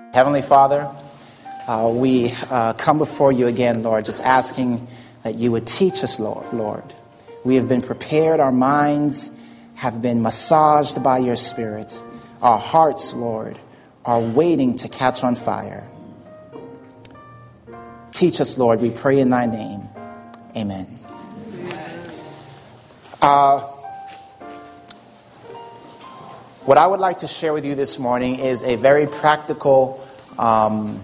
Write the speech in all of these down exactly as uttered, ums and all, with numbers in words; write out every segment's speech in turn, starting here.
Heavenly Father, uh, we uh, come before you again, Lord, just asking that you would teach us, Lord. Lord. We have been prepared. Our minds have been massaged by your Spirit. Our hearts, Lord, are waiting to catch on fire. Teach us, Lord, we pray in thy name. Amen. Uh, what I would like to share with you this morning is a very practical um,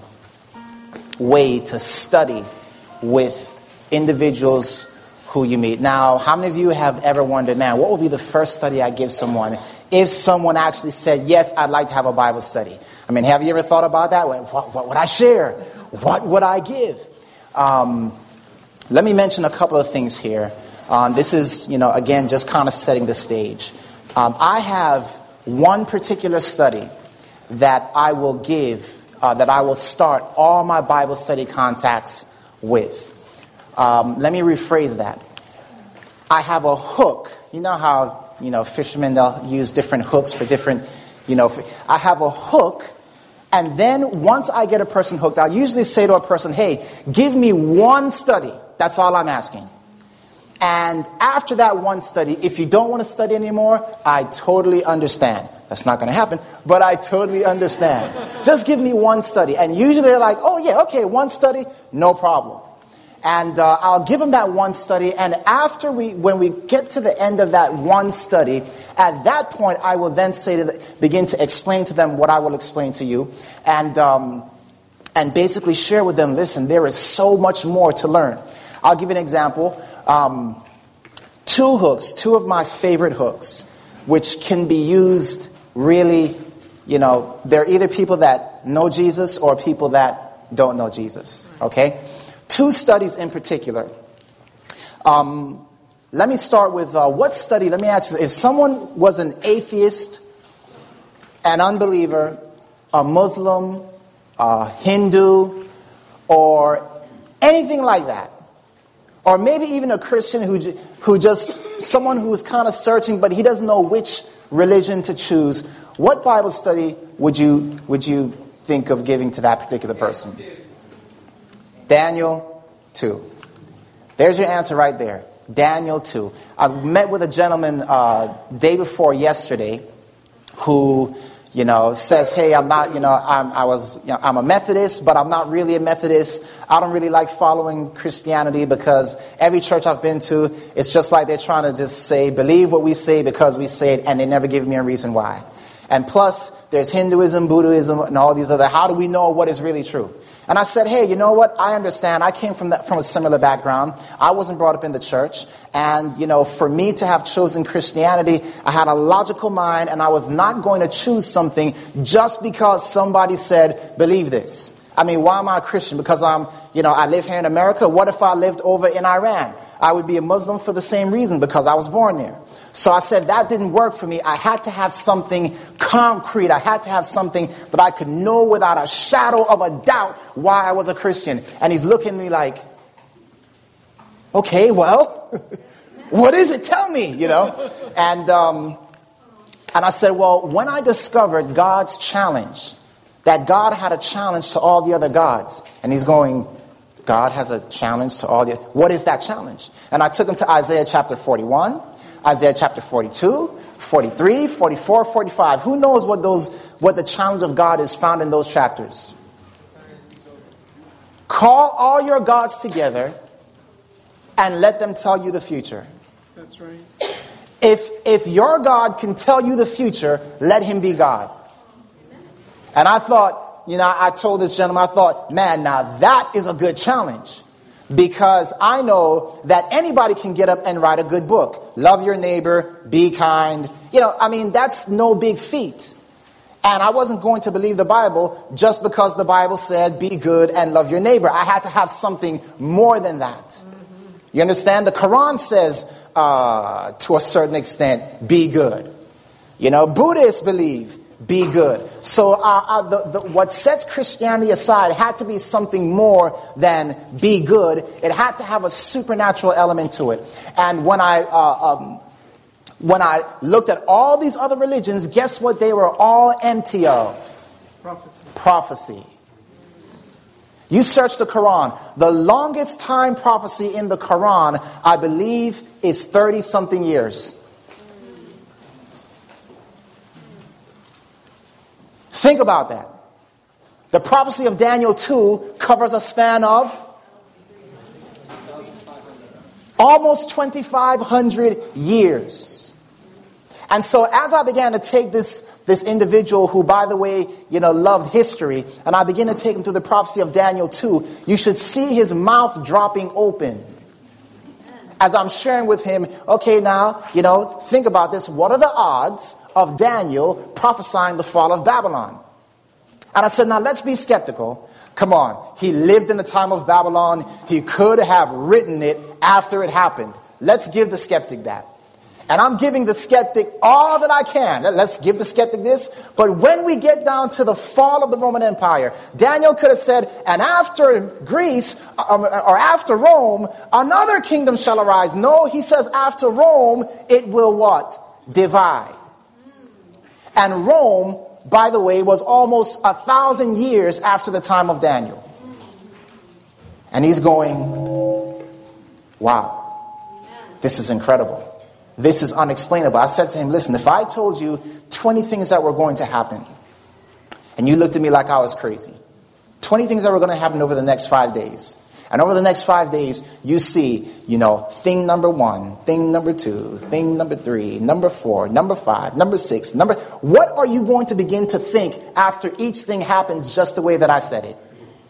way to study with individuals who you meet. Now, how many of you have ever wondered, man, what would be the first study I give someone if someone actually said, yes, I'd like to have a Bible study? I mean, have you ever thought about that? What, what would I share? What would I give? Um, let me mention a couple of things here. Um, this is, you know, again, just kind of setting the stage. Um, I have one particular study that I will give, uh, that I will start all my Bible study contacts with. Um, let me rephrase that. I have a hook. You know how, you know, fishermen, they'll use different hooks for different, you know, for, I have a hook. And then once I get a person hooked, I'll usually say to a person, hey, give me one study. That's all I'm asking. And after that one study, if you don't want to study anymore, I totally understand. That's not going to happen, but I totally understand. Just give me one study. And usually they're like, oh yeah, okay, one study, no problem. And uh, I'll give them that one study. And after we, when we get to the end of that one study, at that point, I will then say to the, begin to explain to them what I will explain to you. And, um, and basically share with them, listen, there is so much more to learn. I'll give you an example. Um, two hooks, two of my favorite hooks, which can be used really, you know, they're either people that know Jesus or people that don't know Jesus, okay? Two studies in particular. Um, let me start with uh, what study, let me ask you, if someone was an atheist, an unbeliever, a Muslim, a Hindu, or anything like that, or maybe even a Christian who who just, someone who is kind of searching, but he doesn't know which religion to choose. What Bible study would you would you think of giving to that particular person? Daniel two. There's your answer right there. Daniel two. I met with a gentleman uh, day before yesterday who, you know, says, hey, I'm not, you know, I'm, I was, you know, I'm a Methodist, but I'm not really a Methodist. I don't really like following Christianity because every church I've been to, it's just like they're trying to just say, believe what we say because we say it, and they never give me a reason why. And plus, there's Hinduism, Buddhism, and all these other, how do we know what is really true? And I said, hey, you know what? I understand. I came from that, from a similar background. I wasn't brought up in the church. And, you know, for me to have chosen Christianity, I had a logical mind, and I was not going to choose something just because somebody said, believe this. I mean, why am I a Christian? Because I'm, you know, I live here in America. What if I lived over in Iran? I would be a Muslim for the same reason, because I was born there. So I said that didn't work for me. I had to have something concrete. I had to have something that I could know without a shadow of a doubt why I was a Christian. And he's looking at me like, okay, well, what is it? Tell me, you know. And um, and I said, well, when I discovered God's challenge, that God had a challenge to all the other gods. And he's going, God has a challenge to all the, what is that challenge? And I took him to Isaiah chapter forty-one. Isaiah chapter forty-two, forty-three, forty-four, forty-five. Who knows what those what the challenge of God is found in those chapters? Call all your gods together and let them tell you the future. That's right. If if your God can tell you the future, let him be God. And I thought, you know, I told this gentleman, I thought, man, now that is a good challenge. Because I know that anybody can get up and write a good book. Love your neighbor, be kind. You know, I mean, that's no big feat. And I wasn't going to believe the Bible just because the Bible said be good and love your neighbor. I had to have something more than that. You understand? The Quran says, uh, to a certain extent, be good. You know, Buddhists believe, be good. So uh, uh, the, the, what sets Christianity aside had to be something more than be good. It had to have a supernatural element to it. And when I uh, um, when I looked at all these other religions, guess what they were all empty of? Prophecy. prophecy. You search the Quran. The longest time prophecy in the Quran, I believe, is thirty-something years. Think about that. The prophecy of Daniel two covers a span of almost twenty-five hundred years. And so as I began to take this, this individual who, by the way, you know, loved history, and I began to take him through the prophecy of Daniel two, you should see his mouth dropping open. As I'm sharing with him, okay, now, you know, think about this. What are the odds of Daniel prophesying the fall of Babylon? And I said, now let's be skeptical. Come on. He lived in the time of Babylon. He could have written it after it happened. Let's give the skeptic that. And I'm giving the skeptic all that I can. Let's give the skeptic this. But when we get down to the fall of the Roman Empire, Daniel could have said, and after Greece, um, or after Rome, another kingdom shall arise. No, he says after Rome, it will what? Divide. And Rome, by the way, was almost a thousand years after the time of Daniel. And he's going, wow, this is incredible. This is unexplainable. I said to him, listen, if I told you twenty things that were going to happen, and you looked at me like I was crazy, twenty things that were going to happen over the next five days, and over the next five days, you see, you know, thing number one, thing number two, thing number three, number four, number five, number six, number... What are you going to begin to think after each thing happens just the way that I said it?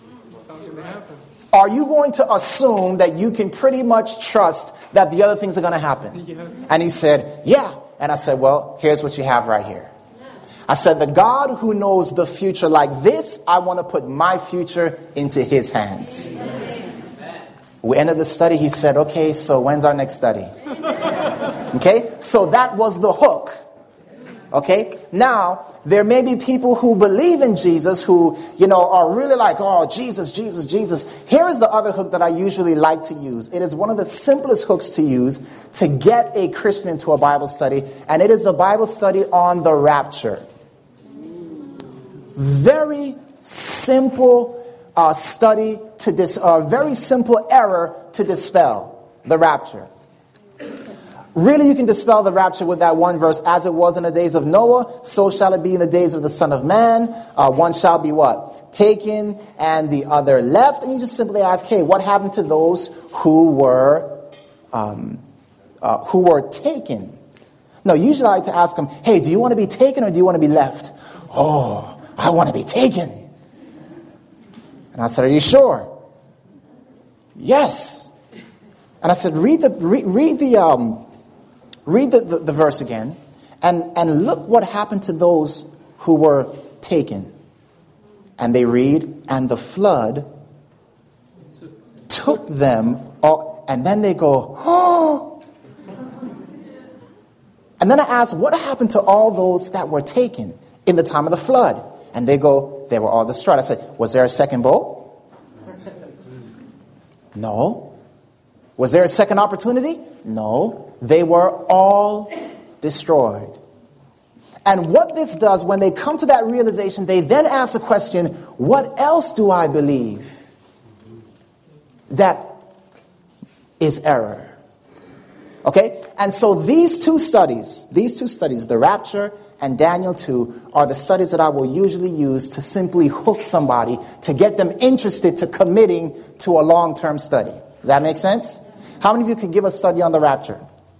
Are you going to assume that you can pretty much trust that the other things are going to happen? Yes. And he said, yeah. And I said, well, here's what you have right here. I said, the God who knows the future like this, I want to put my future into his hands. Amen. We ended the study. He said, okay, so when's our next study? Okay, so that was the hook. Okay, now there may be people who believe in Jesus who, you know, are really like, oh, Jesus, Jesus, Jesus. Here is the other hook that I usually like to use. It is one of the simplest hooks to use to get a Christian into a Bible study, and it is a Bible study on the rapture. Very simple uh, study to dis, uh, very simple error to dispel the rapture. Really, you can dispel the rapture with that one verse. As it was in the days of Noah, so shall it be in the days of the Son of Man. Uh, one shall be what? Taken and the other left. And you just simply ask, hey, what happened to those who were um, uh, who were taken? No, usually I like to ask them, hey, do you want to be taken or do you want to be left? Oh, I want to be taken. And I said, are you sure? Yes. And I said, read the read, read the um. Read the, the, the verse again, and, and look what happened to those who were taken. And they read, and the flood took them all, and then they go, oh. And then I ask, what happened to all those that were taken in the time of the flood? And they go, they were all destroyed. I said, was there a second boat? No. Was there a second opportunity? No. They were all destroyed. And what this does, when they come to that realization, they then ask the question, what else do I believe that is error? Okay? And so these two studies, these two studies, the rapture and Daniel two, are the studies that I will usually use to simply hook somebody, to get them interested to committing to a long-term study. Does that make sense? How many of you could give a study on the rapture?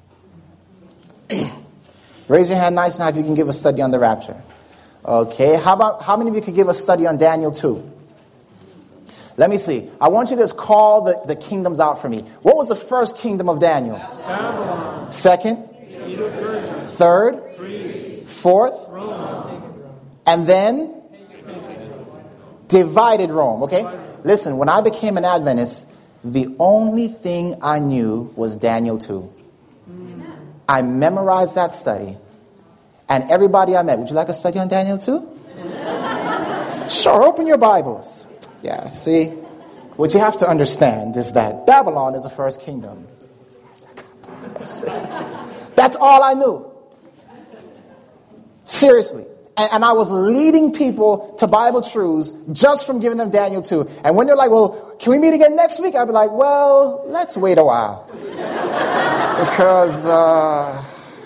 Raise your hand nice now if you can give a study on the rapture. Okay, how about how many of you could give a study on Daniel two? Let me see. I want you to just call the, the kingdoms out for me. What was the first kingdom of Daniel? Babylon. Second? Third? Fourth? Rome. And then? Divided Rome. Okay? Listen, when I became an Adventist, the only thing I knew was Daniel two. I memorized that study. And everybody I met, would you like a study on Daniel two? Sure, open your Bibles. Yeah, see? What you have to understand is that Babylon is the first kingdom. That's all I knew. Seriously. And, and I was leading people to Bible truths just from giving them Daniel two. And when they're like, well, can we meet again next week? I'd be like, well, let's wait a while. Because, uh...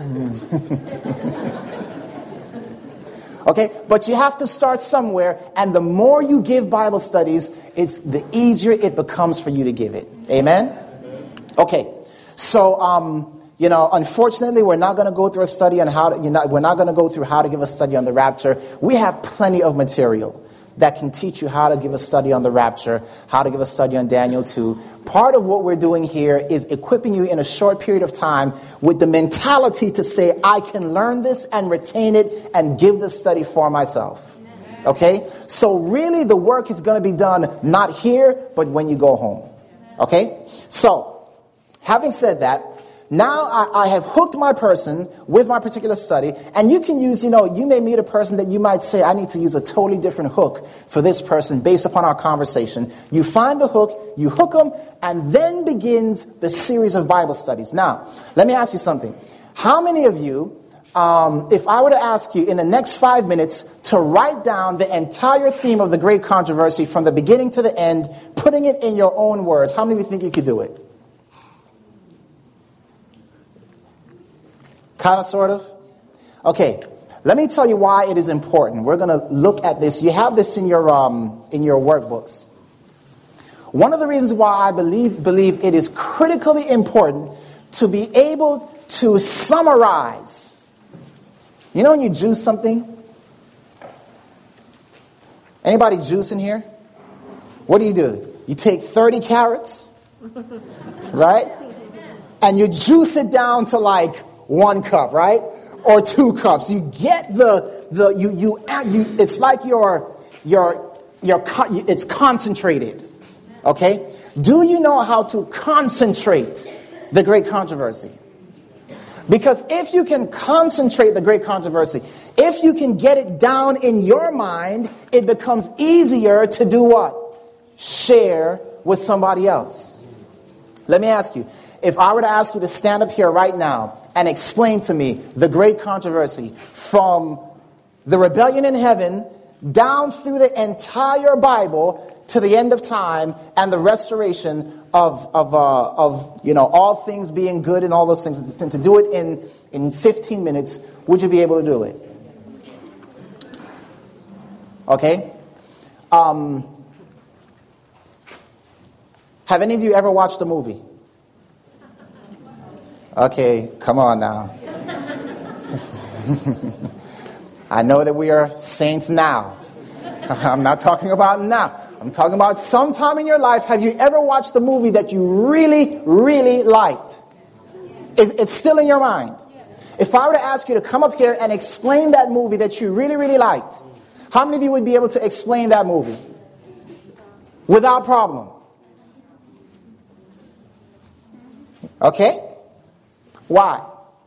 okay, but you have to start somewhere, and the more you give Bible studies, it's the easier it becomes for you to give it. Amen? Okay, so, um, you know, unfortunately, we're not going to go through a study on how to, you know, we're not going to go through how to give a study on the rapture. We have plenty of material that can teach you how to give a study on the rapture, how to give a study on Daniel two. Part of what we're doing here is equipping you in a short period of time with the mentality to say, I can learn this and retain it and give the study for myself. Okay? So really the work is going to be done not here, but when you go home. Okay? So, having said that, now I, I have hooked my person with my particular study, and you can use, you know, you may meet a person that you might say, I need to use a totally different hook for this person based upon our conversation. You find the hook, you hook them, and then begins the series of Bible studies. Now, let me ask you something. How many of you, um, if I were to ask you in the next five minutes to write down the entire theme of the Great Controversy from the beginning to the end, putting it in your own words, how many of you think you could do it? Kind of, sort of? Okay, let me tell you why it is important. We're going to look at this. You have this in your um, in your workbooks. One of the reasons why I believe believe it is critically important to be able to summarize. You know when you juice something? Anybody juice in here? What do you do? You take thirty carrots, right? And you juice it down to like one cup, right? Or two cups. You get the the you you you. It's like your your your. It's concentrated. Okay. Do you know how to concentrate the Great Controversy? Because if you can concentrate the Great Controversy, if you can get it down in your mind, it becomes easier to do what? Share with somebody else. Let me ask you. If I were to ask you to stand up here right now and explain to me the Great Controversy from the rebellion in heaven down through the entire Bible to the end of time and the restoration of of uh, of you know all things being good and all those things, and to do it in in fifteen minutes, would you be able to do it? Okay. Um, have any of you ever watched a movie? Okay, come on now. I know that we are saints now. I'm not talking about now. I'm talking about sometime in your life. Have you ever watched a movie that you really, really liked? Is it's still in your mind? If I were to ask you to come up here and explain that movie that you really, really liked, how many of you would be able to explain that movie? Without problem. Okay? Why?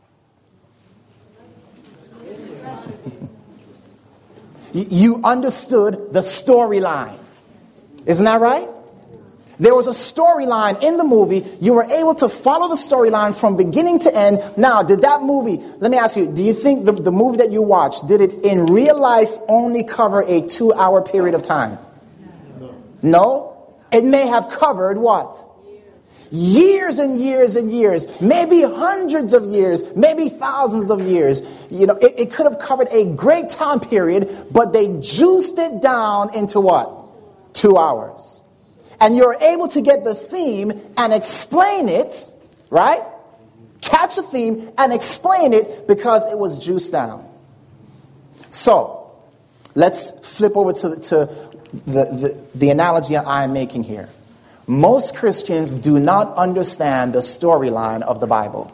You understood the storyline. Isn't that right? There was a storyline in the movie. You were able to follow the storyline from beginning to end. Now, did that movie, let me ask you, do you think the, the movie that you watched, did it in real life only cover a two-hour period of time? No. No? It may have covered what? Years and years and years, maybe hundreds of years, maybe thousands of years. You know, it, it could have covered a great time period, but they juiced it down into what? Two hours. And you're able to get the theme and explain it, right? Catch the theme and explain it because it was juiced down. So, let's flip over to, to the, the, the analogy I'm making here. Most Christians do not understand the storyline of the Bible.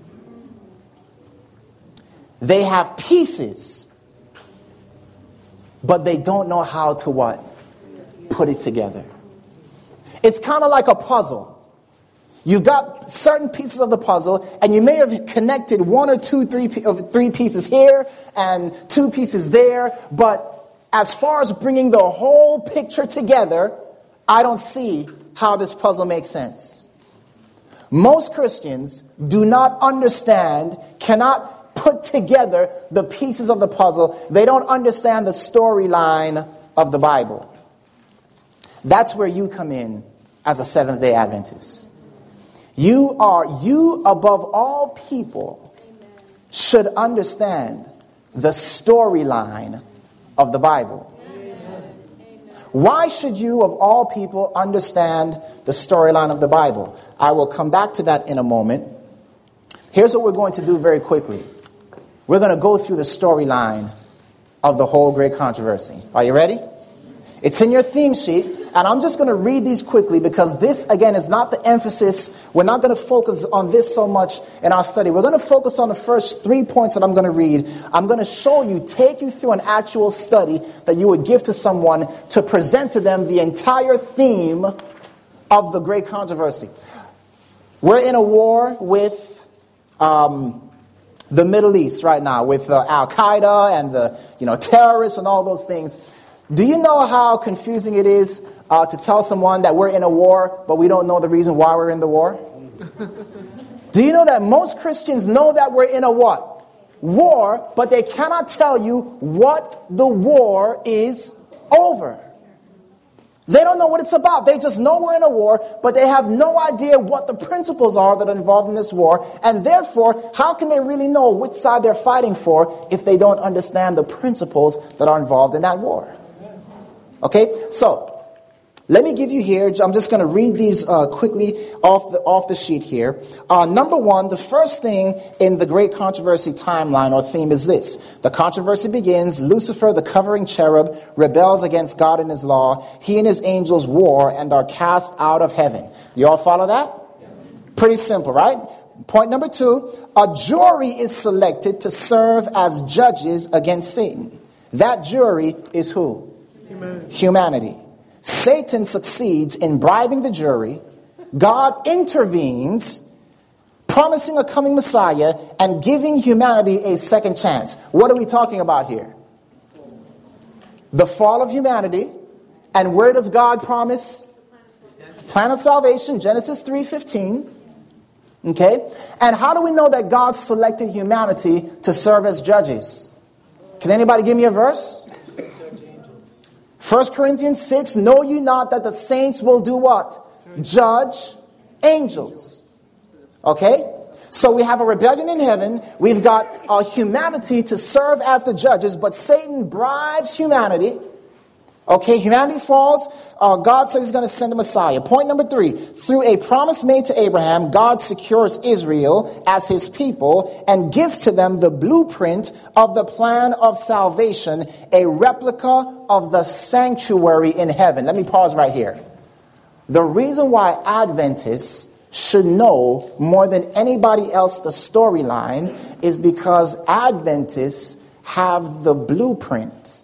They have pieces, but they don't know how to what? Put it together. It's kind of like a puzzle. You've got certain pieces of the puzzle, and you may have connected one or two, three, three pieces here and two pieces there, but as far as bringing the whole picture together, I don't see how this puzzle makes sense. Most Christians do not understand, cannot put together the pieces of the puzzle. They don't understand the storyline of the Bible. That's where you come in as a Seventh-day Adventist. You are, you above all people should understand the storyline of the Bible. Why should you, of all people, understand the storyline of the Bible? I will come back to that in a moment. Here's what we're going to do very quickly. We're going to go through the storyline of the whole great controversy. Are you ready? It's in your theme sheet, and I'm just going to read these quickly because this, again, is not the emphasis. We're not going to focus on this so much in our study. We're going to focus on the first three points that I'm going to read. I'm going to show you, take you through an actual study that you would give to someone to present to them the entire theme of the great controversy. We're in a war with um, the Middle East right now, with uh, Al-Qaeda and the you know terrorists and all those things. Do you know how confusing it is uh, to tell someone that we're in a war, but we don't know the reason why we're in the war? Do you know that most Christians know that we're in a what? War, but they cannot tell you what the war is over. They don't know what it's about. They just know we're in a war, but they have no idea what the principles are that are involved in this war. And therefore, how can they really know which side they're fighting for if they don't understand the principles that are involved in that war? Okay, so let me give you here, I'm just going to read these uh, quickly off the off the sheet here. Uh, number one, the first thing in the great controversy timeline or theme is this. The controversy begins, Lucifer, the covering cherub, rebels against God and his law. He and his angels war and are cast out of heaven. You all follow that? Pretty simple, right? Point number two, a jury is selected to serve as judges against Satan. That jury is who? Humanity. Humanity. Satan succeeds in bribing the jury. God intervenes, promising a coming Messiah and giving humanity a second chance. What are we talking about here? The fall of humanity. And where does God promise? The plan of salvation, Genesis three fifteen. Okay? And how do we know that God selected humanity to serve as judges? Can anybody give me a verse? First Corinthians six, know ye not that the saints will do what? Judge angels. Okay? So we have a rebellion in heaven. We've got a humanity to serve as the judges, but Satan bribes humanity. Okay, humanity falls. Uh, God says he's going to send a Messiah. Point number three, through a promise made to Abraham, God secures Israel as his people and gives to them the blueprint of the plan of salvation, a replica of the sanctuary in heaven. Let me pause right here. The reason why Adventists should know more than anybody else the storyline is because Adventists have the blueprint.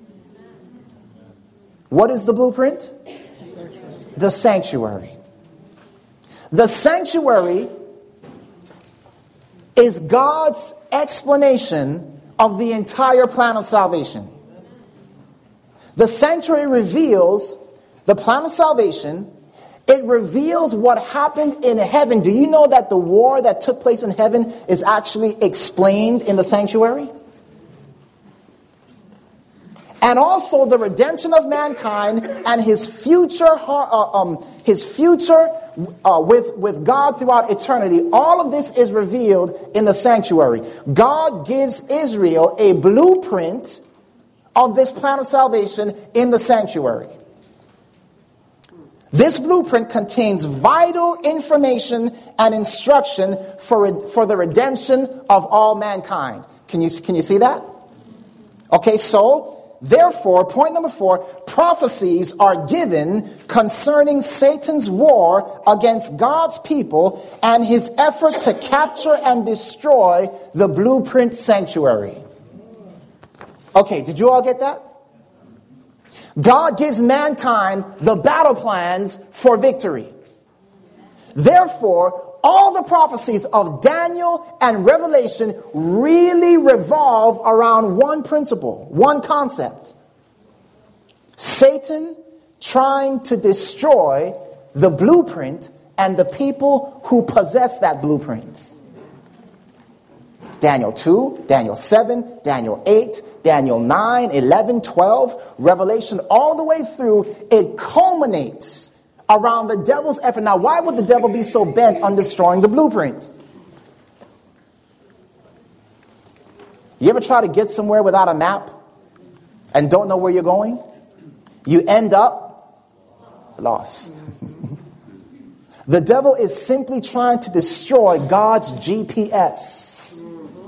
What is the blueprint? The sanctuary. The sanctuary is God's explanation of the entire plan of salvation. The sanctuary reveals the plan of salvation. It reveals what happened in heaven. Do you know that the war that took place in heaven is actually explained in the sanctuary? And also the redemption of mankind and his future, uh, um, his future uh, with, with God throughout eternity. All of this is revealed in the sanctuary. God gives Israel a blueprint of this plan of salvation in the sanctuary. This blueprint contains vital information and instruction for, for the redemption of all mankind. Can you, can you see that? Okay, so therefore, point number four, prophecies are given concerning Satan's war against God's people and his effort to capture and destroy the blueprint sanctuary. Okay, did you all get that? God gives mankind the battle plans for victory. Therefore, all the prophecies of Daniel and Revelation really revolve around one principle, one concept. Satan trying to destroy the blueprint and the people who possess that blueprint. Daniel two, Daniel seven, Daniel eight, Daniel nine, eleven, twelve, Revelation, all the way through, it culminates around the devil's effort. Now, why would the devil be so bent on destroying the blueprint? You ever try to get somewhere without a map and don't know where you're going? You end up lost. The devil is simply trying to destroy God's G P S.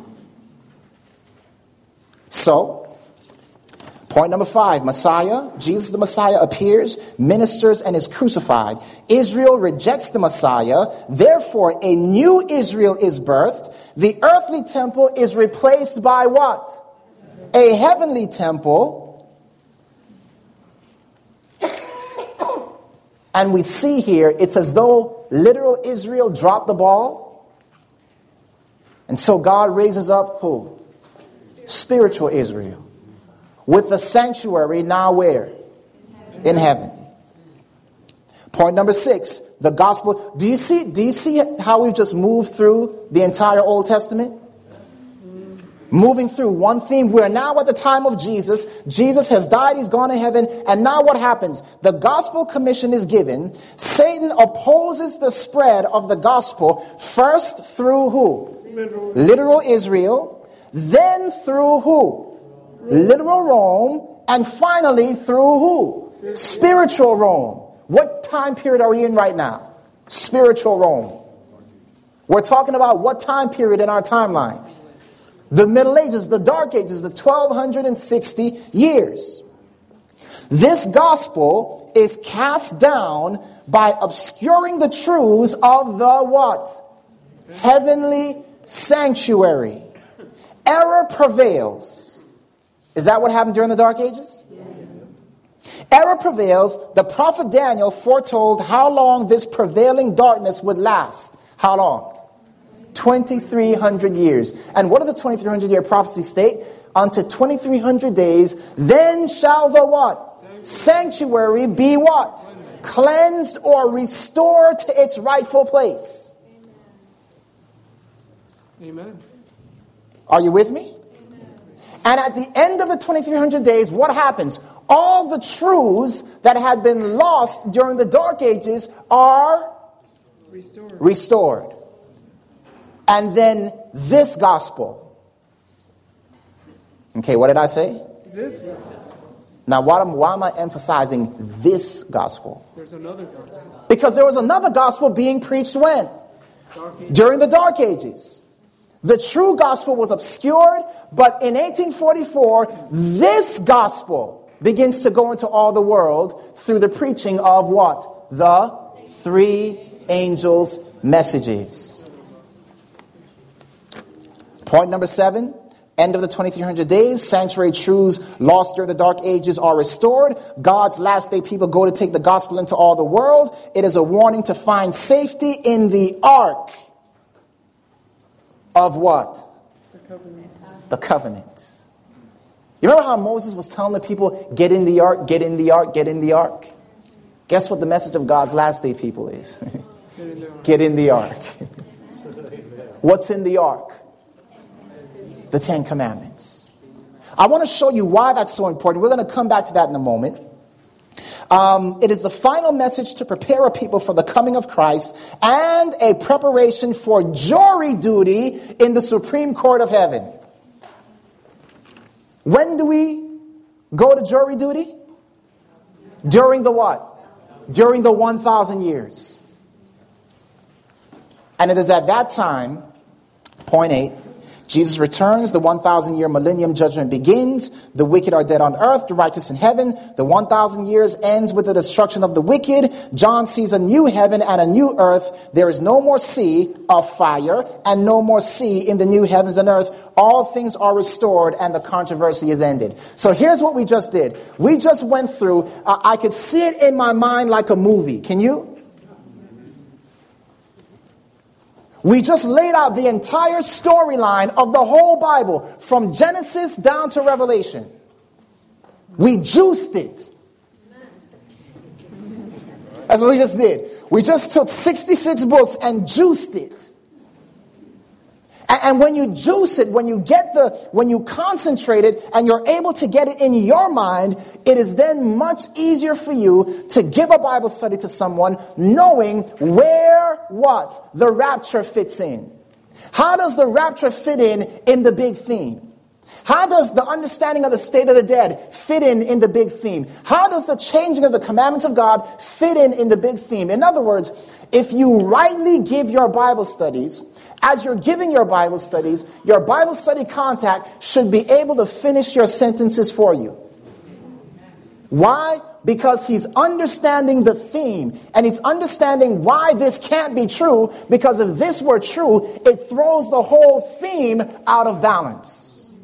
So, point number five, Messiah, Jesus the Messiah appears, ministers, and is crucified. Israel rejects the Messiah. Therefore, a new Israel is birthed. The earthly temple is replaced by what? A heavenly temple. And we see here, it's as though literal Israel dropped the ball. And so God raises up who? Spiritual Israel. With the sanctuary now where? In heaven. Point number six, the gospel. Do you see, do you see how we've just moved through the entire Old Testament? Moving through one theme. We're now at the time of Jesus. Jesus has died. He's gone to heaven. And now what happens? The gospel commission is given. Satan opposes the spread of the gospel first through who? Literal, Literal Israel. Then through who? Rome. Literal Rome. And finally through who? Spiritual. Spiritual Rome. What time period are we in right now? Spiritual Rome. We're talking about what time period in our timeline? The Middle Ages, the Dark Ages, the twelve sixty years. This gospel is cast down by obscuring the truths of the what? Heavenly sanctuary. Error prevails. Is that what happened during the Dark Ages? Yes. Error prevails. The prophet Daniel foretold how long this prevailing darkness would last. How long? twenty-three hundred years. And what does the twenty-three hundred year prophecy state? Unto twenty-three hundred days, then shall the what? Sanctuary be what? Cleansed or restored to its rightful place. Amen. Are you with me? And at the end of the twenty-three hundred days, what happens? All the truths that had been lost during the Dark Ages are restored. restored. And then this gospel. Okay, what did I say? This gospel. Now, why am, why am I emphasizing this gospel? There's another gospel. Because there was another gospel being preached when? During the Dark Ages. The true gospel was obscured, but in eighteen forty-four, this gospel begins to go into all the world through the preaching of what? The three angels' messages. Point number seven, end of the twenty-three hundred days, sanctuary truths lost during the Dark Ages are restored. God's last day people go to take the gospel into all the world. It is a warning to find safety in the ark of what? The covenant. The covenant. You remember how Moses was telling the people, get in the ark, get in the ark, get in the ark? Guess what the message of God's last day people is? Get in the ark. Get in the ark. What's in the ark? The Ten Commandments. I want to show you why that's so important. We're going to come back to that in a moment. Um, it is the final message to prepare a people for the coming of Christ and a preparation for jury duty in the Supreme Court of Heaven. When do we go to jury duty? During the what? During the one thousand years. And it is at that time, point eight, Jesus returns, the one thousand year millennium judgment begins, the wicked are dead on earth, the righteous in heaven, the one thousand years ends with the destruction of the wicked. John sees a new heaven and a new earth. There is no more sea of fire and no more sea in the new heavens and earth. All things are restored and the controversy is ended. So here's what we just did. We just went through, uh, I could see it in my mind like a movie. Can you? We just laid out the entire storyline of the whole Bible, from Genesis down to Revelation. We juiced it. That's what we just did. We just took sixty-six books and juiced it. And, and when you juice it, when you get the, when you concentrate it and you're able to get it in your mind, it is then much easier for you to give a Bible study to someone knowing where, what, the rapture fits in. How does the rapture fit in in the big theme? How does the understanding of the state of the dead fit in in the big theme? How does the changing of the commandments of God fit in in the big theme? In other words, if you rightly give your Bible studies, as you're giving your Bible studies, your Bible study contact should be able to finish your sentences for you. Why? Because he's understanding the theme, and he's understanding why this can't be true, because if this were true, it throws the whole theme out of balance.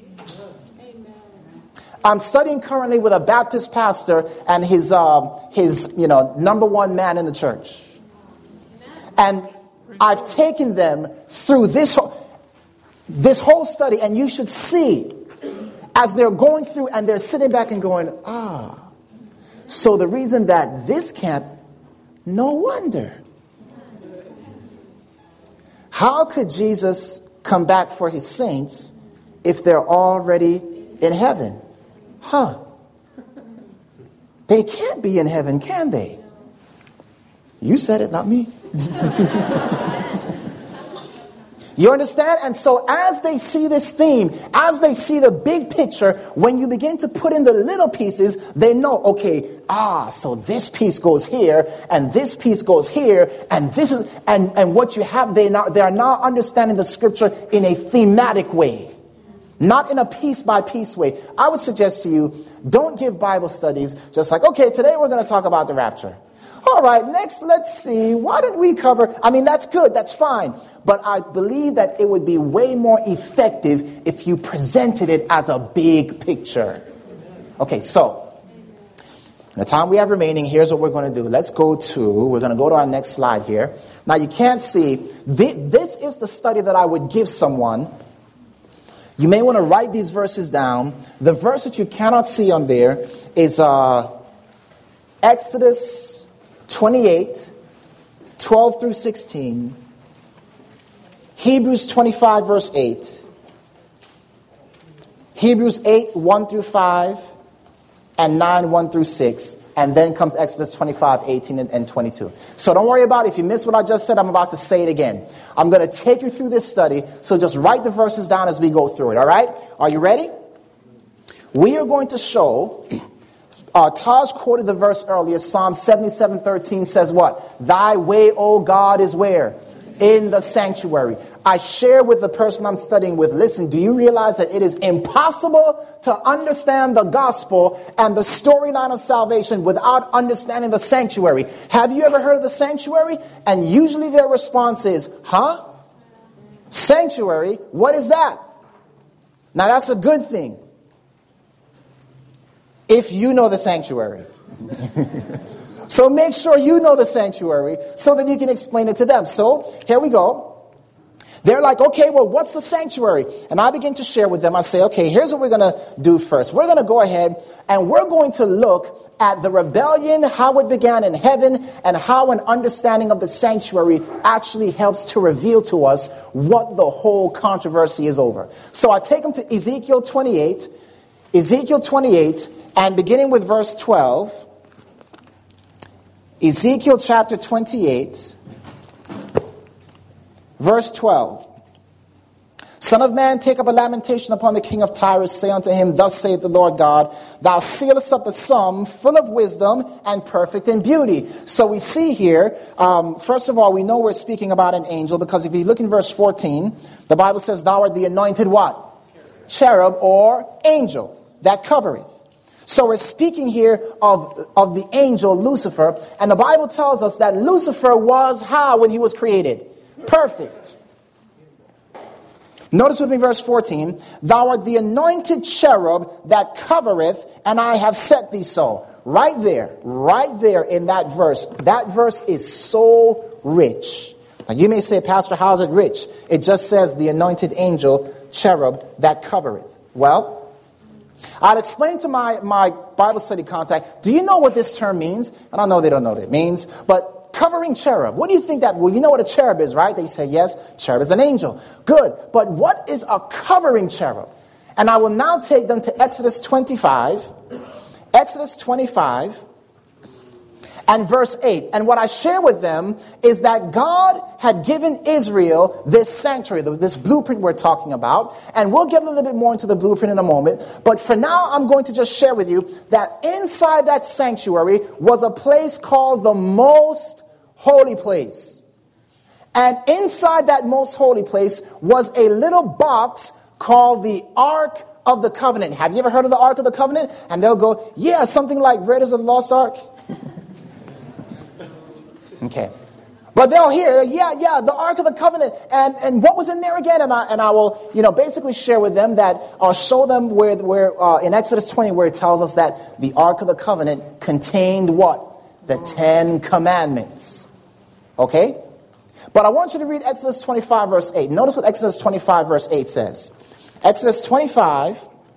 I'm studying currently with a Baptist pastor and his, uh, his, you know, number one man in the church. And I've taken them through this, this whole study, and you should see as they're going through and they're sitting back and going, ah, so the reason that this can't, no wonder. How could Jesus come back for his saints if they're already in heaven? Huh. They can't be in heaven, can they? You said it, not me. You understand? And so as they see this theme, as they see the big picture, when you begin to put in the little pieces, they know, okay, ah, so this piece goes here, and this piece goes here, and this is, and, and what you have, they, now, they are now understanding the scripture in a thematic way. Not in a piece-by-piece way. I would suggest to you, don't give Bible studies just like, okay, today we're going to talk about the rapture. All right, next, let's see. Why did we cover? I mean, that's good. That's fine. But I believe that it would be way more effective if you presented it as a big picture. Okay, so the time we have remaining, here's what we're going to do. Let's go to, we're going to go to our next slide here. Now, you can't see. This is the study that I would give someone. You may want to write these verses down. The verse that you cannot see on there is uh, Exodus twenty-eight, twelve through sixteen. Hebrews twenty-five, verse eight. Hebrews eight, one through five. And nine, one through six. And then comes Exodus twenty-five, eighteen, and twenty-two. So don't worry about it. If you missed what I just said, I'm about to say it again. I'm going to take you through this study. So just write the verses down as we go through it. All right? Are you ready? We are going to show, uh, Taj quoted the verse earlier. Psalm seventy-seven, thirteen says what? Thy way, O God, is where? In the sanctuary. I share with the person I'm studying with, listen, do you realize that it is impossible to understand the gospel and the storyline of salvation without understanding the sanctuary? Have you ever heard of the sanctuary? And usually their response is, huh? Sanctuary? What is that? Now that's a good thing. If you know the sanctuary. So make sure you know the sanctuary so that you can explain it to them. So here we go. They're like, okay, well, what's the sanctuary? And I begin to share with them. I say, okay, here's what we're going to do first. We're going to go ahead and we're going to look at the rebellion, how it began in heaven, and how an understanding of the sanctuary actually helps to reveal to us what the whole controversy is over. So I take them to Ezekiel twenty-eight, Ezekiel twenty-eight, and beginning with verse twelve, Ezekiel chapter twenty-eight, verse twelve. Son of man, take up a lamentation upon the king of Tyrus. Say unto him, thus saith the Lord God, thou sealest up the sum, full of wisdom and perfect in beauty. So we see here, um, first of all, we know we're speaking about an angel, because if you look in verse fourteen, the Bible says, thou art the anointed what? Cherub or angel that covereth. So we're speaking here of, of the angel Lucifer, and the Bible tells us that Lucifer was how when he was created? Perfect. Notice with me verse fourteen. Thou art the anointed cherub that covereth, and I have set thee so. Right there, right there in that verse. That verse is so rich. Now you may say, Pastor, how is it rich? It just says the anointed angel cherub that covereth. Well, I'll explain to my, my Bible study contact, do you know what this term means? And I know they don't know what it means, but covering cherub. What do you think that, well, you know what a cherub is, right? They say, yes, cherub is an angel. Good. But what is a covering cherub? And I will now take them to Exodus twenty-five. Exodus twenty-five and verse eight. And what I share with them is that God had given Israel this sanctuary, this blueprint we're talking about. And we'll get a little bit more into the blueprint in a moment. But for now, I'm going to just share with you that inside that sanctuary was a place called the Most Holy Place. And inside that Most Holy Place was a little box called the Ark of the Covenant. Have you ever heard of the Ark of the Covenant? And they'll go, yeah, something like Raiders of the Lost Ark. Okay. But they'll hear, yeah, yeah, the Ark of the Covenant. And, and what was in there again? And I, and I will, you know, basically share with them that, I'll show them where, where uh, in Exodus twenty, where it tells us that the Ark of the Covenant contained what? The Ten Commandments. Okay? But I want you to read Exodus twenty-five, verse eight. Notice what Exodus twenty-five, verse eight says. Exodus twenty-five.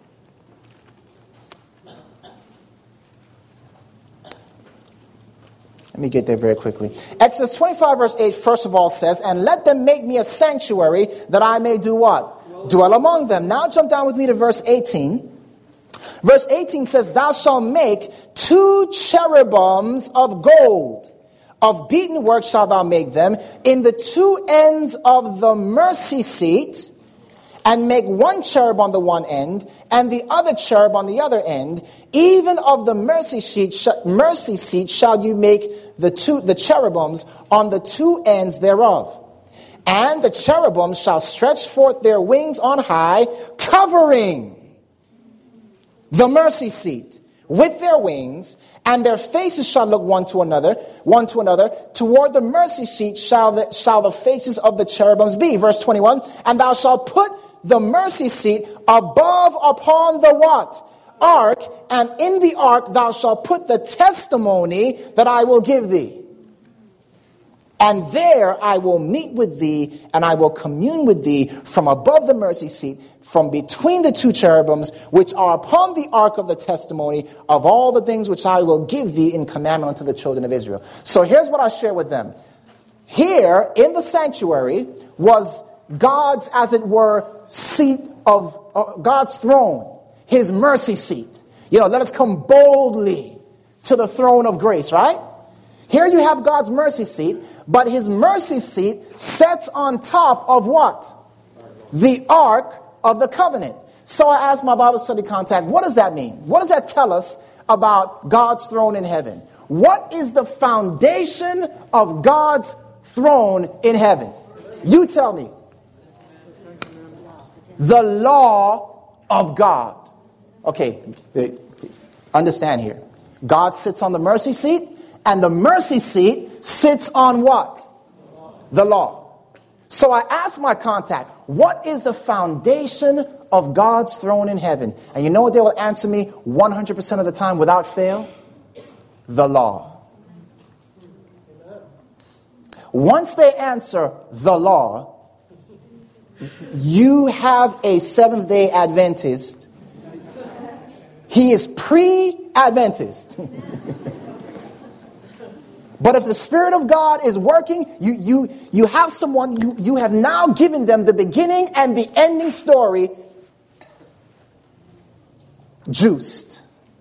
Let me get there very quickly. Exodus twenty-five, verse eight, first of all says, and let them make me a sanctuary that I may do what? Dwell among them. Now jump down with me to verse eighteen. Verse eighteen says, thou shalt make two cherubims of gold. Of beaten work shalt thou make them in the two ends of the mercy seat, and make one cherub on the one end, and the other cherub on the other end. Even of the mercy seat, sh- mercy seat shall you make the two the cherubims on the two ends thereof. And the cherubims shall stretch forth their wings on high, covering the mercy seat with their wings, and their faces shall look one to another, one to another. Toward the mercy seat shall the, shall the faces of the cherubims be. Verse twenty-one, and thou shalt put the mercy seat above upon the what? Ark, and in the ark thou shalt put the testimony that I will give thee. And there I will meet with thee, and I will commune with thee from above the mercy seat, from between the two cherubims, which are upon the ark of the testimony of all the things which I will give thee in commandment unto the children of Israel. So here's what I share with them. Here in the sanctuary was God's, as it were, seat of uh, God's throne, his mercy seat. You know, let us come boldly to the throne of grace, right? Here you have God's mercy seat, but his mercy seat sets on top of what? The Ark of the Covenant. So I asked my Bible study contact, what does that mean? What does that tell us about God's throne in heaven? What is the foundation of God's throne in heaven? You tell me. The law of God. Okay, understand here. God sits on the mercy seat, and the mercy seat sits on what? The law. So I asked my contact, what is the foundation of God's throne in heaven? And you know what they will answer me one hundred percent of the time without fail? The law. Once they answer the law, you have a Seventh-day Adventist. He is pre-Adventist. But if the Spirit of God is working, you, you, you have someone, you, you have now given them the beginning and the ending story juiced.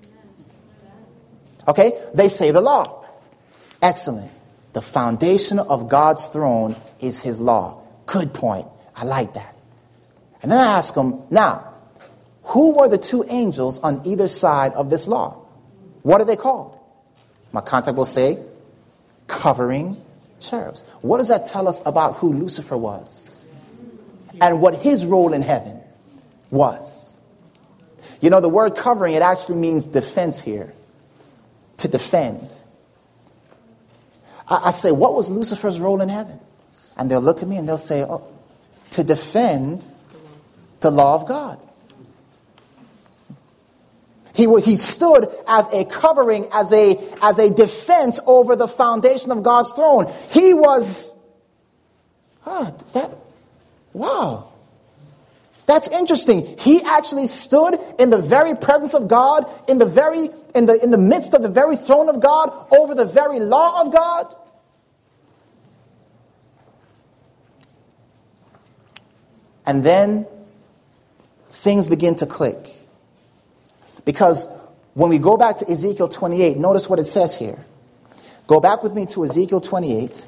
Okay? They say the law. Excellent. The foundation of God's throne is his law. Good point. I like that. And then I ask them, now, who were the two angels on either side of this law? What are they called? My contact will say, covering cherubs. What does that tell us about who Lucifer was? And what his role in heaven was? You know, the word covering, it actually means defense here. To defend. I, I say, what was Lucifer's role in heaven? And they'll look at me and they'll say, oh, to defend the law of God. He, he stood as a covering, as a, as a defense over the foundation of God's throne. He was, huh, that, wow. That's interesting. He actually stood in the very presence of God, in the very, in the, in the midst of the very throne of God, over the very law of God. And then things begin to click. Because when we go back to Ezekiel twenty-eight, notice what it says here. Go back with me to Ezekiel twenty-eight.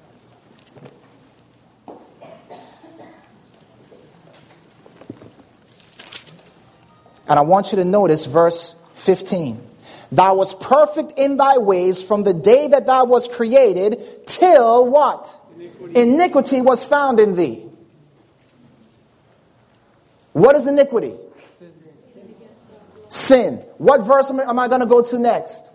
And I want you to notice verse fifteen. Thou wast perfect in thy ways from the day that thou was created till what? Iniquity, iniquity was found in thee. What is iniquity? Sin. Sin. What verse am I going to go to next?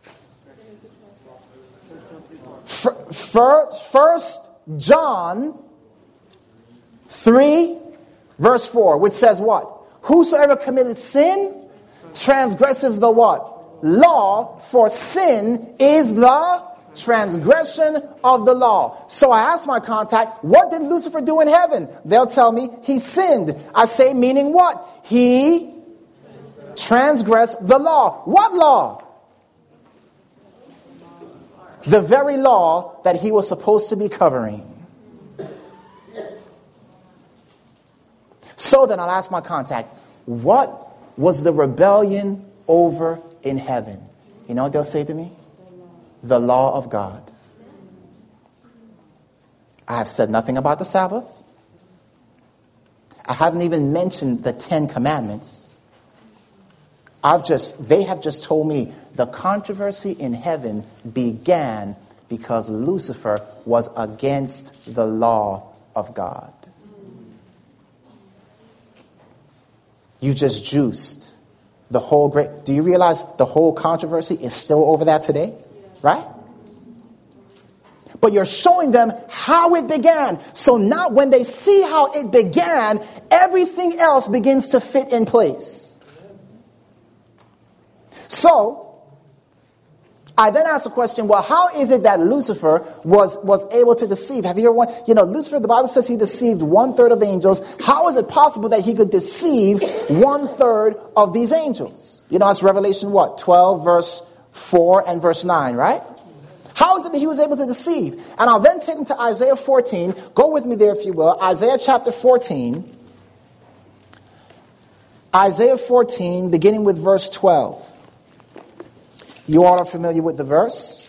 First, First John three, verse four, which says what? Whosoever committed sin transgresses the what? Law, for sin is the transgression of the law. So I ask my contact, what did Lucifer do in heaven? They'll tell me he sinned. I say, meaning what? He transgressed the law. What law? The very law that he was supposed to be covering. So then I'll ask my contact, what was the rebellion over in heaven? You know what they'll say to me? The law of God. I have said nothing about the Sabbath. I haven't even mentioned the Ten Commandments. I've just, they have just told me the controversy in heaven began because Lucifer was against the law of God. You just juiced the whole great... Do you realize the whole controversy is still over that today? Right? But you're showing them how it began. So now when they see how it began, everything else begins to fit in place. So, I then ask the question, well, how is it that Lucifer was, was able to deceive? Have you ever wondered, you know, Lucifer, the Bible says he deceived one third of angels. How is it possible that he could deceive one third of these angels? You know, that's Revelation what? twelve verse four and verse nine, right? How is it that he was able to deceive? And I'll then take him to Isaiah fourteen. Go with me there if you will. Isaiah chapter fourteen. Isaiah fourteen, beginning with verse twelve. You all are familiar with the verse.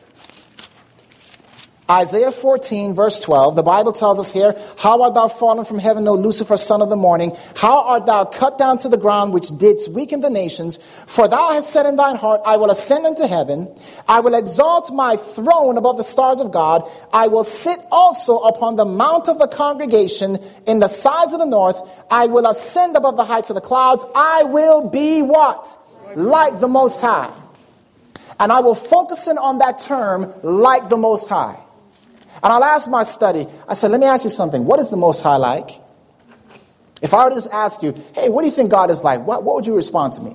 Isaiah fourteen, verse twelve. The Bible tells us here, how art thou fallen from heaven, O Lucifer, son of the morning? How art thou cut down to the ground, which didst weaken the nations? For thou hast said in thine heart, I will ascend into heaven. I will exalt my throne above the stars of God. I will sit also upon the mount of the congregation in the sides of the north. I will ascend above the heights of the clouds. I will be what? Like the Most High. And I will focus in on that term, like the Most High. And I'll ask my study, I said, let me ask you something. What is the Most High like? If I were to just ask you, hey, what do you think God is like? What, what would you respond to me?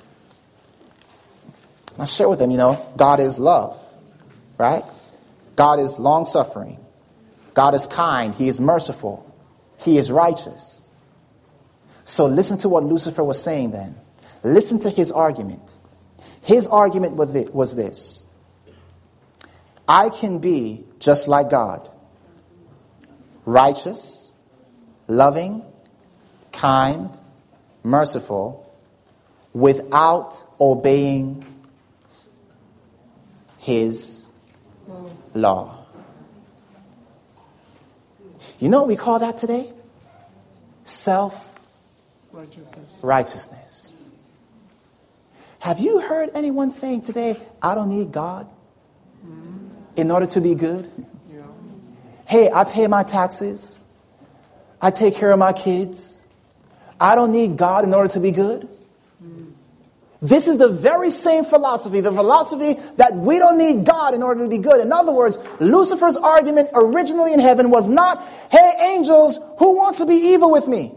And I share with them, you know, God is love, right? God is long-suffering. God is kind. He is merciful. He is righteous. So listen to what Lucifer was saying then. Listen to his argument. His argument was this: I can be just like God, righteous, loving, kind, merciful, without obeying his law. You know what we call that today? Self-righteousness. Righteousness. Have you heard anyone saying today, I don't need God in order to be good? Yeah. Hey, I pay my taxes. I take care of my kids. I don't need God in order to be good. Mm. This is the very same philosophy, the philosophy that we don't need God in order to be good. In other words, Lucifer's argument originally in heaven was not, hey, angels, who wants to be evil with me?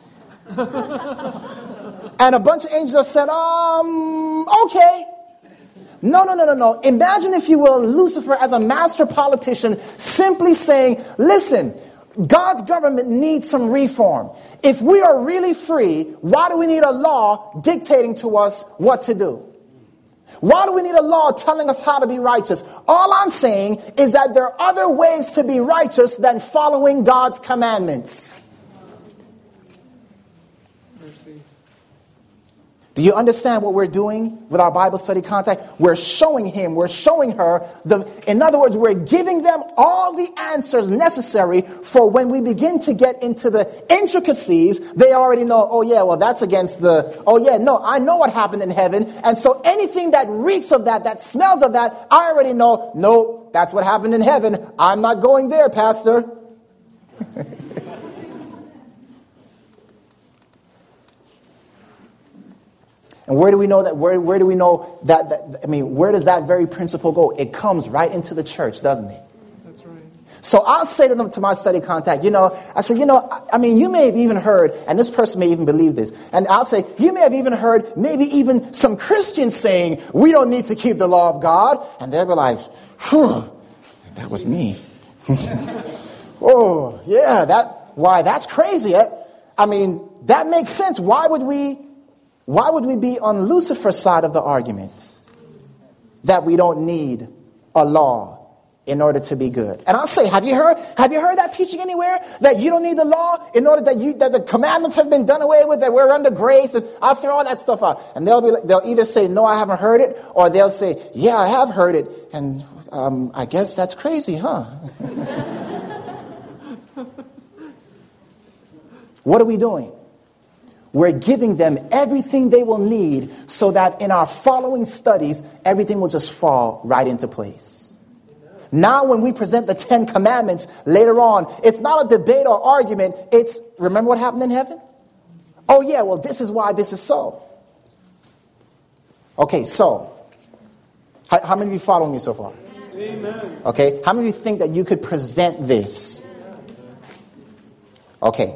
And a bunch of angels said, um, okay. No, no, no, no, no. Imagine, if you will, Lucifer as a master politician simply saying, listen, God's government needs some reform. If we are really free, why do we need a law dictating to us what to do? Why do we need a law telling us how to be righteous? All I'm saying is that there are other ways to be righteous than following God's commandments. Do you understand what we're doing with our Bible study contact? We're showing him, we're showing her. The, in other words, we're giving them all the answers necessary for when we begin to get into the intricacies. They already know, oh yeah, well that's against the, oh yeah, no, I know what happened in heaven. And so anything that reeks of that, that smells of that, I already know, no, that's what happened in heaven. I'm not going there, Pastor. And where do we know that? Where, where do we know that, that? I mean, where does that very principle go? It comes right into the church, doesn't it? That's right. So I'll say to them, to my study contact, you know, I say, you know, I, I mean, you may have even heard, and this person may even believe this, and I'll say, you may have even heard maybe even some Christians saying, we don't need to keep the law of God. And they'll be like, phew, that was me. Oh, yeah, that, why, that's crazy. I, I mean, that makes sense. Why would we... Why would we be on Lucifer's side of the argument that we don't need a law in order to be good? And I'll say, have you heard? Have you heard that teaching anywhere that you don't need the law in order that you that the commandments have been done away with, that we're under grace? And I'll throw all that stuff out, and they'll be they'll either say, no, I haven't heard it, or they'll say, yeah, I have heard it, and um, I guess that's crazy, huh? What are we doing? We're giving them everything they will need so that in our following studies, everything will just fall right into place. Now when we present the Ten Commandments later on, it's not a debate or argument. It's, remember what happened in heaven? Oh yeah, well this is why this is so. Okay, so, how, how many of you following me so far? Amen. Okay, how many of you think that you could present this? Okay.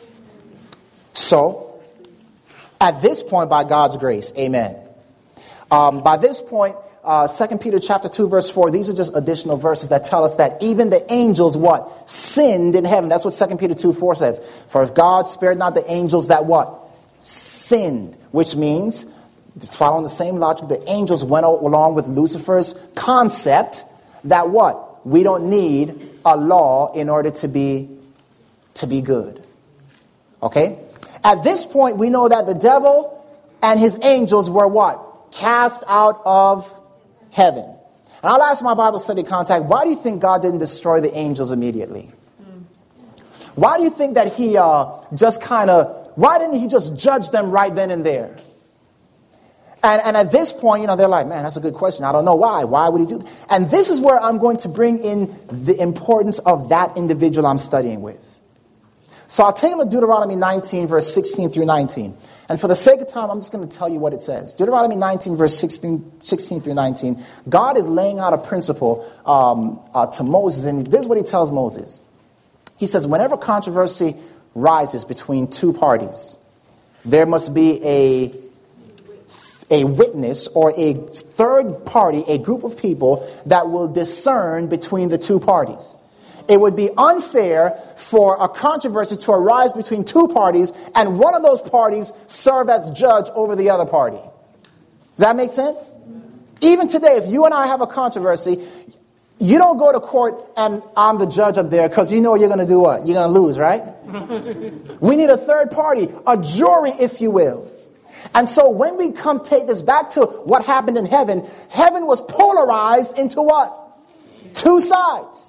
So, at this point, by God's grace, amen. Um, by this point, uh, Second Peter chapter two, verse four, these are just additional verses that tell us that even the angels, what? Sinned in heaven. That's what Second Peter two, four says. For if God spared not the angels that what? Sinned. Which means, following the same logic, the angels went along with Lucifer's concept that what? We don't need a law in order to be, to be good. Okay? At this point, we know that the devil and his angels were what? Cast out of heaven. And I'll ask my Bible study contact, why do you think God didn't destroy the angels immediately? Why do you think that he uh, just kind of, why didn't he just judge them right then and there? And, and at this point, you know, they're like, man, that's a good question. I don't know why. Why would he do that? And this is where I'm going to bring in the importance of that individual I'm studying with. So I'll take them to Deuteronomy nineteen, verse sixteen through nineteen. And for the sake of time, I'm just going to tell you what it says. Deuteronomy nineteen, verse sixteen, sixteen through nineteen. God is laying out a principle um, uh, to Moses, and this is what he tells Moses. He says, whenever controversy rises between two parties, there must be a, a witness or a third party, a group of people that will discern between the two parties. It would be unfair for a controversy to arise between two parties and one of those parties serve as judge over the other party. Does that make sense? Even today, if you and I have a controversy, you don't go to court and I'm the judge up there because you know you're going to do what? You're going to lose, right? We need a third party, a jury, if you will. And so when we come take this back to what happened in heaven, heaven was polarized into what? Two sides.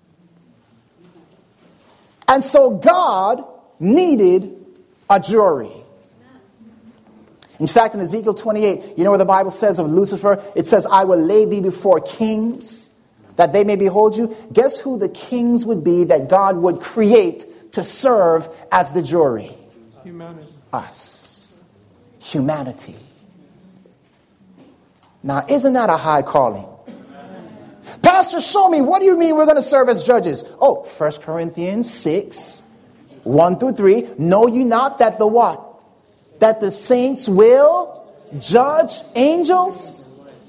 And so God needed a jury. In fact, in Ezekiel twenty-eight, you know where the Bible says of Lucifer? It says, I will lay thee before kings, that they may behold you. Guess who the kings would be that God would create to serve as the jury? Humanity. Us. Humanity. Now, isn't that a high calling? Pastor, show me. What do you mean we're going to serve as judges? Oh, First Corinthians six, one through three. Know you not that the what? That the saints will judge angels?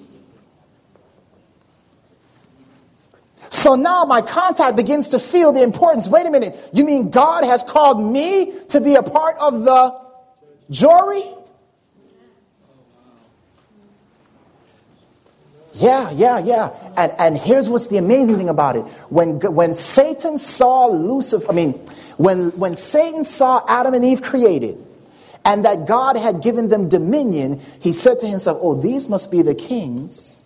So now my contact begins to feel the importance. Wait a minute. You mean God has called me to be a part of the jury? Yeah, yeah, yeah. And and here's what's the amazing thing about it. When when Satan saw Lucifer, I mean, when when Satan saw Adam and Eve created, and that God had given them dominion, he said to himself, oh, these must be the kings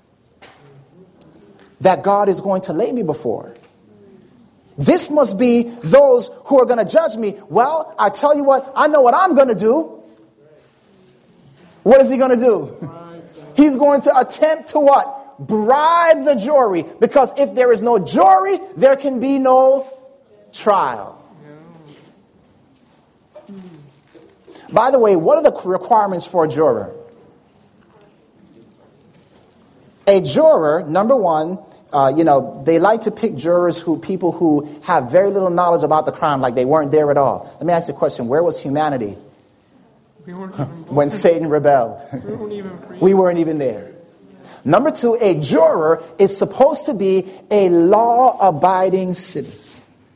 that God is going to lay me before. This must be those who are going to judge me. Well, I tell you what, I know what I'm going to do. What is he going to do? He's going to attempt to what? Bribe the jury. Because if there is no jury, there can be no trial. By the way, what are the requirements for a juror? A juror, number one, uh, you know, they like to pick jurors who, people who have very little knowledge about the crime, like they weren't there at all. Let me ask you a question. Where was humanity We weren't even when Satan rebelled? We weren't even created. We weren't even there. Number two, a juror is supposed to be a law-abiding citizen.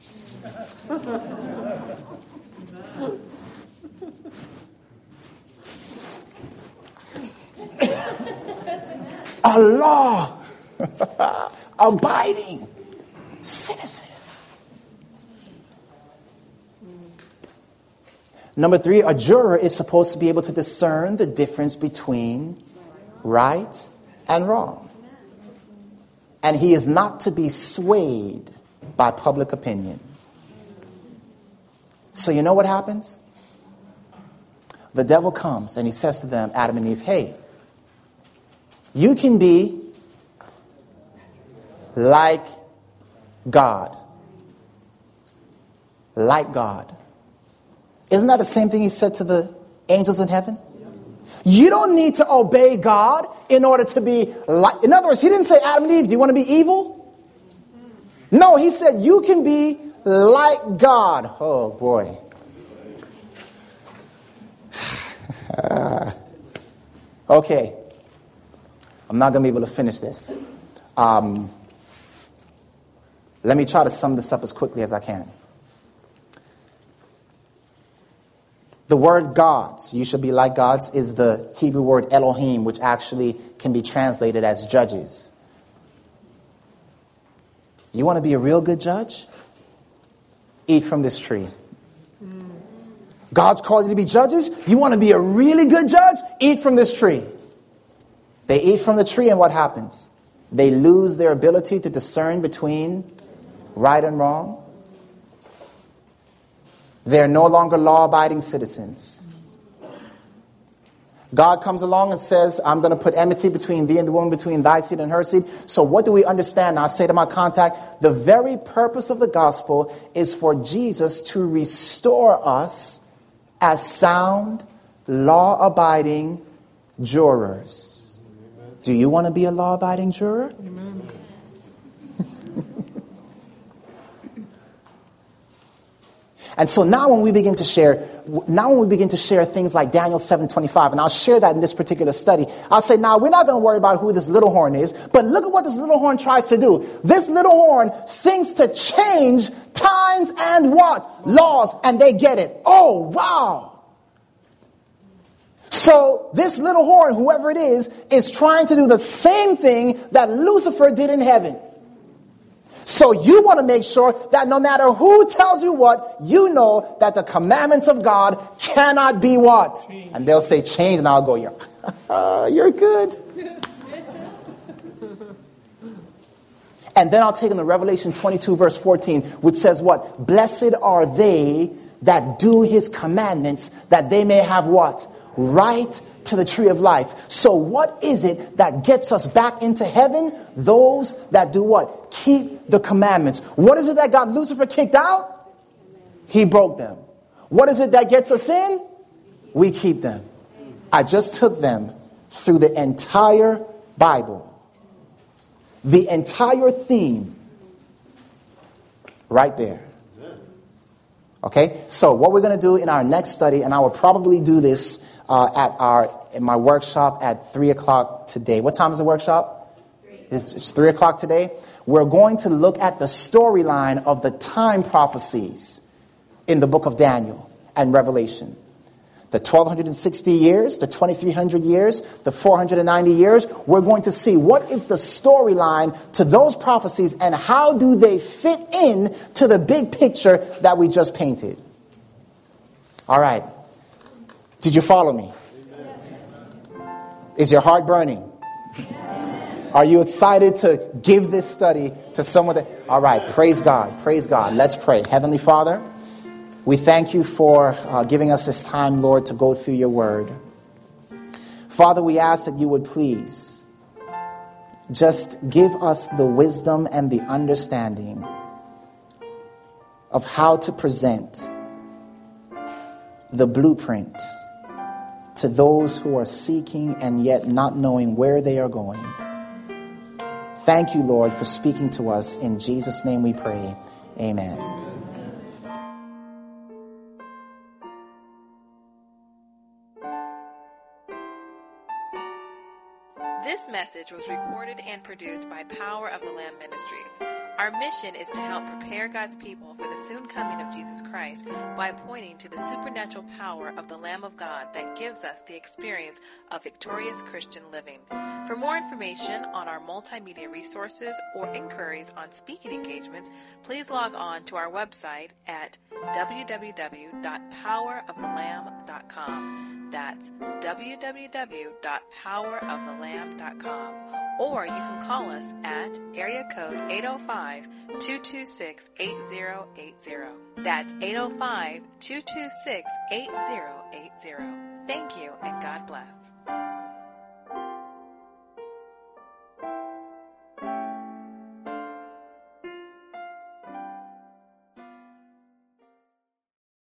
A law abiding citizen. Number three, a juror is supposed to be able to discern the difference between right and wrong. And he is not to be swayed by public opinion. So you know what happens? The devil comes and he says to them, Adam and Eve, hey, you can be like God. Like God. Isn't that the same thing he said to the angels in heaven? You don't need to obey God in order to be like... In other words, he didn't say, Adam and Eve, do you want to be evil? No, he said, you can be like God. Oh, boy. Okay. I'm not going to be able to finish this. Um, let me try to sum this up as quickly as I can. The word gods, you should be like gods, is the Hebrew word Elohim, which actually can be translated as judges. You want to be a real good judge? Eat from this tree. God's called you to be judges? You want to be a really good judge? Eat from this tree. They eat from the tree and what happens? They lose their ability to discern between right and wrong. They're no longer law-abiding citizens. God comes along and says, I'm going to put enmity between thee and the woman, between thy seed and her seed. So what do we understand? Now, I say to my contact, the very purpose of the gospel is for Jesus to restore us as sound, law-abiding jurors. Do you want to be a law-abiding juror? Amen. And so now when we begin to share, now when we begin to share things like Daniel seven twenty-five, and I'll share that in this particular study, I'll say, now we're not going to worry about who this little horn is, but look at what this little horn tries to do. This little horn thinks to change times and what? Laws, and they get it. Oh, wow. So this little horn, whoever it is, is trying to do the same thing that Lucifer did in heaven. So you want to make sure that no matter who tells you what, you know that the commandments of God cannot be what? Change. And they'll say change, and I'll go, you're, you're good. And then I'll take them to Revelation twenty-two, verse fourteen, which says what? Blessed are they that do his commandments, that they may have what? Right to the tree of life. So what is it that gets us back into heaven? Those that do what? Keep the commandments. What is it that got Lucifer kicked out? He broke them. What is it that gets us in? We keep them. I just took them through the entire Bible. The entire theme. Right there. Okay? So what we're going to do in our next study, and I will probably do this Uh, at our in my workshop at three o'clock today. What time is the workshop? Three. It's, it's three o'clock today. We're going to look at the storyline of the time prophecies in the book of Daniel and Revelation. The twelve sixty years, the twenty-three hundred years, the four hundred ninety years. We're going to see what is the storyline to those prophecies and how do they fit in to the big picture that we just painted. All right. Did you follow me? Is your heart burning? Are you excited to give this study to someone that... All right, praise God, praise God. Let's pray. Heavenly Father, we thank you for uh, giving us this time, Lord, to go through your word. Father, we ask that you would please just give us the wisdom and the understanding of how to present the blueprint to those who are seeking and yet not knowing where they are going. Thank you, Lord, for speaking to us. In Jesus' name we pray. Amen. This message was recorded and produced by Power of the Lamb Ministries. Our mission is to help prepare God's people for the soon coming of Jesus Christ by pointing to the supernatural power of the Lamb of God that gives us the experience of victorious Christian living. For more information on our multimedia resources or inquiries on speaking engagements, please log on to our website at w w w dot power of the lamb dot com. That's w w w dot power of the lamb dot com. Or you can call us at area code eight oh five, two two six, eight oh eight oh. That's eight oh five, two two six, eight oh eight oh. Thank you and God bless.